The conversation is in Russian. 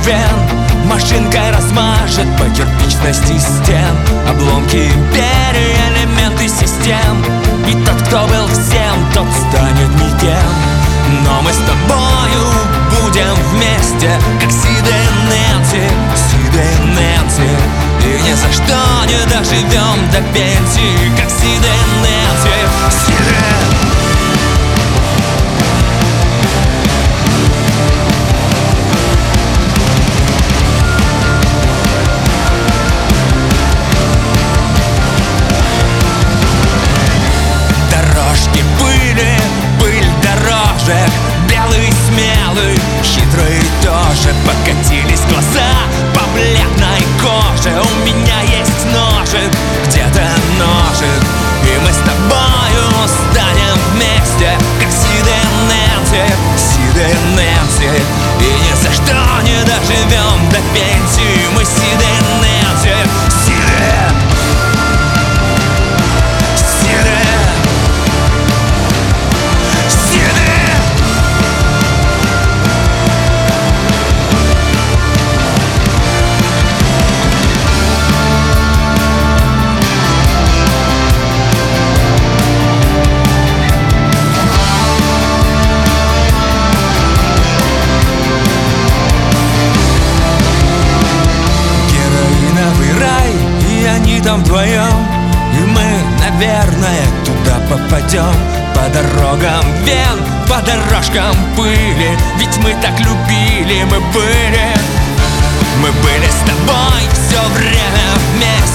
вен машинкой размажет по кирпичности стен обломки империи, элементы систем. И тот, кто был всем, тот станет никем. Но мы с тобою будем вместе, как Сид и Нэнси, Сид и Нэнси. И ни за что не доживем до пенсии, как Сид и Нэнси, Сид и... Белый, смелый, хитрый тоже. Покатились глаза по бледной коже. У меня есть ножик, где-то ножик. И мы с тобою станем вместе, как Сид и Нэнси, Сид и Нэнси. И ни за что не доживем до пенсии. Мы Сид и Нэнси, Сид и... Там вдвоем, и мы, наверное, туда попадем. По дорогам вен, по дорожкам пыли. Ведь мы так любили, мы были с тобой все время вместе.